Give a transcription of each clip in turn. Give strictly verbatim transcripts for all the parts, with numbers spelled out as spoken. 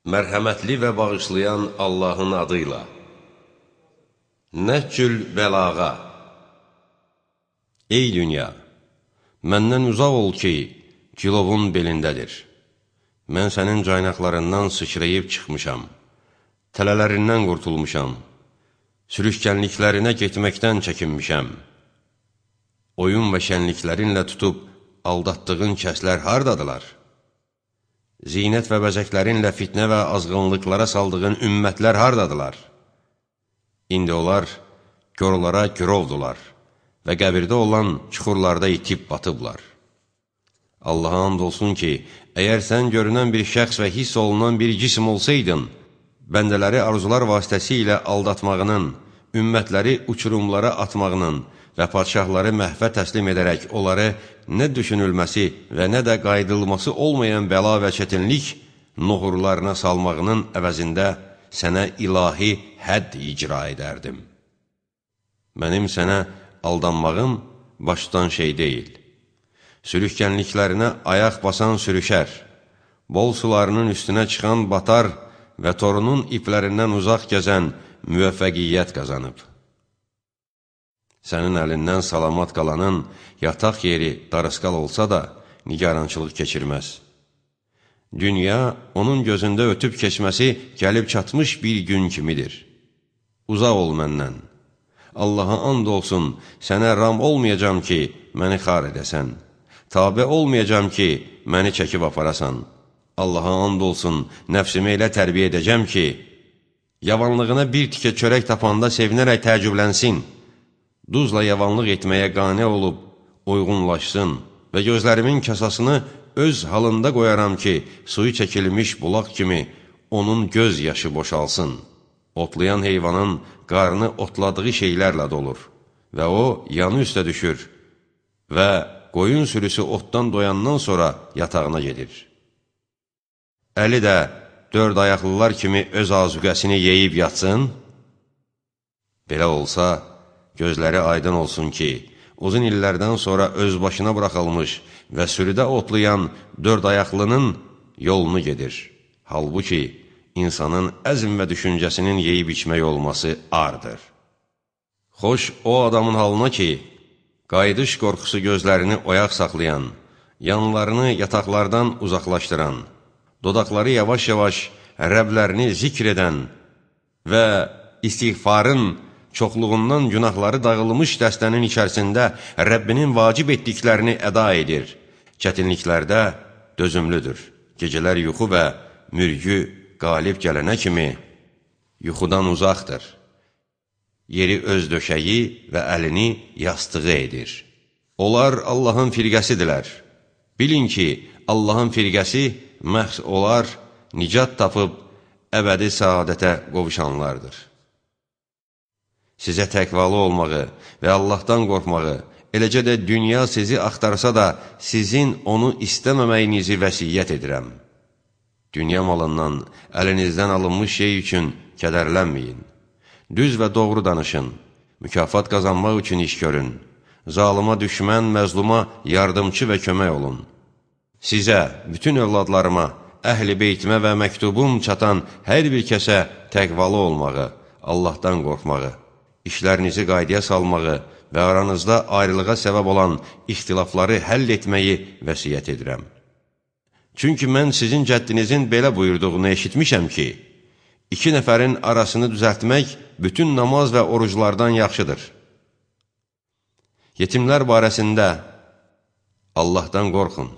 Mərhəmətli və bağışlayan Allahın adıyla. Nəhcül bəlağa. Ey dünya, məndən uzaq ol ki, cilovun belindədir. Mən sənin caynaqlarından sıçrayıb çıxmışam, tələlərindən qurtulmuşam, sürüşkənliklərinə getməkdən çəkinmişəm. Oyun və şənliklərinlə tutub aldatdığın kəslər hardadılar? Zinət və bəzəklərinlə fitnə və azğınlıqlara saldığın ümmətlər hardadılar? İndi onlar körlara gürovdular və qəbirdə olan çuxurlarda itib batıblar. Allaha and olsun ki, əgər sən görünən bir şəxs və hiss olunan bir cisim olsaydın, bəndələri arzular vasitəsilə aldatmağının, ümmətləri uçurumlara atmağının və padşahları məhvə təslim edərək onları nə düşünülməsi və nə də qaydılması olmayan bəla və çətinlik noğurlarına salmağının əvəzində sənə ilahi hədd icra edərdim. Mənim sənə aldanmağım başdan şey deyil. Sürüşkənliklərinə ayaq basan sürüşər, bol sularının üstünə çıxan batar və torunun iplərindən uzaq gəzən müvəffəqiyyət qazanıb. Sənin əlindən salamat qalanın yataq yeri darısqal olsa da, nigarançılıq keçirməz. Dünya, onun gözündə ötüb keçməsi gəlib çatmış bir gün kimidir. Uzaq ol məndən. Allaha and olsun, sənə ram olmayacam ki, məni xar edəsən. Tabe olmayacam ki, məni çəkib aparasan. Allaha and olsun, nəfsimi elə tərbiyə edəcəm ki, yavanlığına bir tikə çörək tapanda sevinərək təəccüblənsin. Duzla yavanlıq etməyə qane olub, uyğunlaşsın və gözlərimin kasasını öz halında qoyaram ki, suyu çəkilmiş bulaq kimi onun göz yaşı boşalsın. Otlayan heyvanın qarnı otladığı şeylərlə dolur və o yanı üstə düşür və qoyun sürüsü otdan doyandan sonra yatağına gedir. Əli də dörd ayaqlılar kimi öz azuqəsini yeyib yatsın. Belə olsa, gözləri aydın olsun ki, uzun illərdən sonra öz başına buraxılmış və sürüdə otlayan dörd ayaqlının yolunu gedir. Halbuki, insanın əzm və düşüncəsinin yeyib içmək olması ardır. Xoş o adamın halına ki, qayıdış qorxusu gözlərini oyaq saxlayan, yanlarını yataqlardan uzaqlaşdıran, dodaqları yavaş-yavaş Rəblərini zikr edən və istiğfarın çoxluğundan günahları dağılmış dəstənin içərisində Rəbbinin vacib etdiklərini əda edir. Çətinliklərdə dözümlüdür. Gecələr yuxu və mürgü qalib gələnə kimi yuxudan uzaqdır. Yeri öz döşəyi və əlini yastığı edir. Onlar Allahın firqəsidirlər. Bilin ki, Allahın firqəsi məhz olar, nicat tapıb əbədi saadətə qovuşanlardır. Sizə təqvalı olmağı və Allahdan qorxmağı, eləcə də dünya sizi axtarsa da, sizin onu istəməməyinizi vəsiyyət edirəm. Dünya malından, əlinizdən alınmış şey üçün kədərlənməyin. Düz və doğru danışın, mükafat qazanmaq üçün iş görün. Zalıma düşmən, məzluma yardımçı və kömək olun. Sizə, bütün övladlarıma, əhl-i beytimə və məktubum çatan hər bir kəsə təqvalı olmağı, Allahdan qorxmağı, işlərinizi qaydaya salmağı və aranızda ayrılığa səbəb olan ixtilafları həll etməyi vəsiyyət edirəm. Çünki mən sizin cəddinizin belə buyurduğunu eşitmişəm ki, iki nəfərin arasını düzəltmək bütün namaz və oruclardan yaxşıdır. Yetimlər barəsində Allahdan qorxun.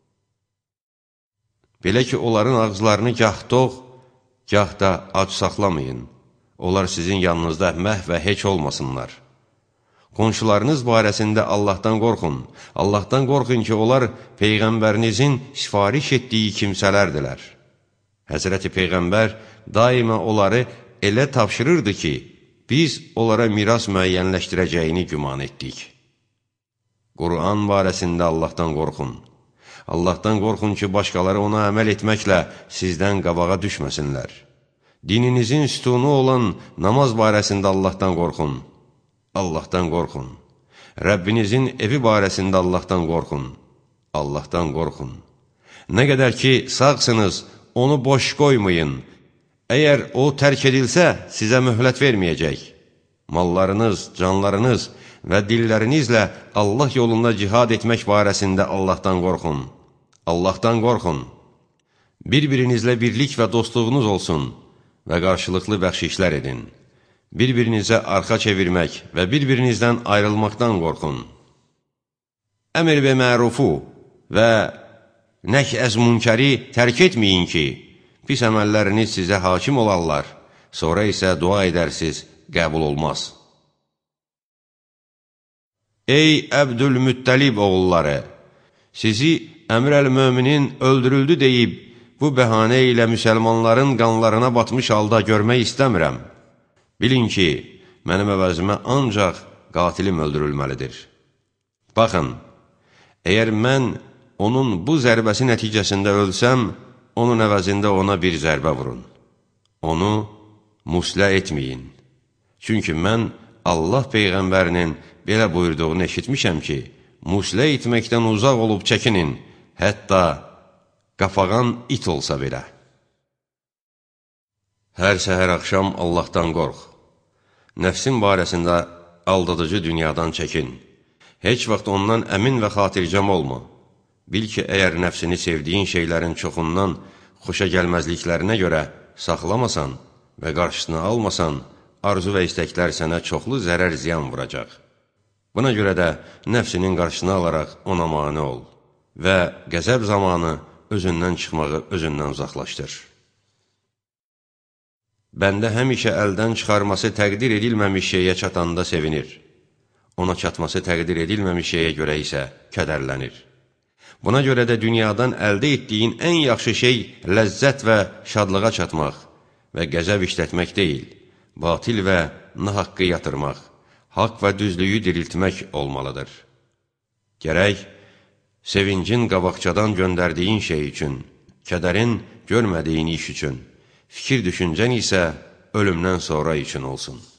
Belə ki, onların ağızlarını gah tox, gah da ac saxlamayın. Onlar sizin yanınızda məhv və heç olmasınlar. Qonşularınız barəsində Allahdan qorxun. Allahdan qorxun ki, onlar Peyğəmbərinizin sifariş etdiyi kimsələrdirlər. Həzrəti Peyğəmbər daima onları elə tapşırırdı ki, biz onlara miras müəyyənləşdirəcəyini güman etdik. Quran barəsində Allahdan qorxun. Allahdan qorxun ki, başqaları ona əməl etməklə sizdən qabağa düşməsinlər. Dininizin sütunu olan namaz barəsində Allahdan qorxun. Allahdan qorxun. Rəbbinizin evi barəsində Allahdan qorxun. Allahdan qorxun. Nə qədər ki, sağsınız, onu boş qoymayın. Əgər o tərk edilsə, sizə möhlət verməyəcək. Mallarınız, canlarınız və dillərinizlə Allah yolunda cihad etmək barəsində Allahdan qorxun. Allahdan qorxun. Bir-birinizlə birlik və dostluğunuz olsun və qarşılıqlı bəxşişlər edin. Bir-birinizə arxa çevirmək və bir-birinizdən ayrılmaqdan qorxun. Əmr və mərufu və nəhy əz münkəri tərk etməyin ki, pis əməlləriniz sizə hakim olarlar, sonra isə dua edərsiz, qəbul olmaz. Ey Əbdülmüttəlib oğulları! Sizi Əmr əl-Möminin öldürüldü deyib, bu bəhanə ilə müsəlmanların qanlarına batmış halda görmək istəmirəm. Bilin ki, mənim əvəzimə ancaq qatilim öldürülməlidir. Baxın, əgər mən onun bu zərbəsi nəticəsində ölsəm, onun əvəzində ona bir zərbə vurun. Onu muslə etməyin. Çünki mən Allah Peyğəmbərinin belə buyurduğunu eşitmişəm ki, muslə etməkdən uzaq olub çəkinin, hətta qafağan it olsa belə. Hər səhər axşam Allahdan qorx. Nəfsin barəsində aldadıcı dünyadan çəkin. Heç vaxt ondan əmin və xatircəm olma. Bil ki, əgər nəfsini sevdiyin şeylərin çoxundan xoşa gəlməzliklərinə görə saxlamasan və qarşısını almasan, arzu və istəklər sənə çoxlu zərər ziyan vuracaq. Buna görə də nəfsinin qarşısını alaraq ona mane ol və qəzəb zamanı özündən çıxmağı özündən uzaqlaşdır. Bəndə həmişə əldən çıxarması təqdir edilməmiş şeyə çatanda sevinir. Ona çatması təqdir edilməmiş şeyə görə isə kədərlənir. Buna görə də dünyadan əldə etdiyin ən yaxşı şey ləzzət və şadlığa çatmaq və qəzəb işlətmək deyil, batil və nahaqqı yatırmaq, haqq və düzlüyü diriltmək olmalıdır. Gərək, sevincin qabaqcadan göndərdiyin şey üçün, kədərin görmədiyin iş üçün, fikir düşüncən isə ölümdən sonra üçün olsun.